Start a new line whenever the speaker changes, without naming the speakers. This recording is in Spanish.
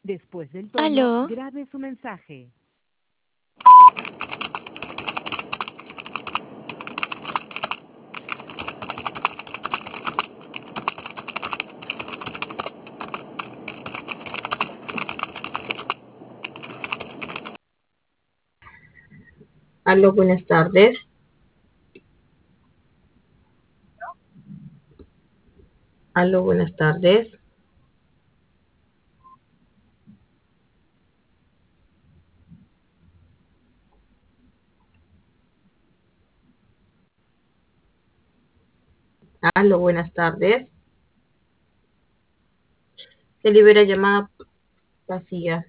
Después del tono,
Aló,
grabe su mensaje.
Aló, buenas tardes. Aló, buenas tardes. Aló, buenas tardes. Se libera llamada vacía.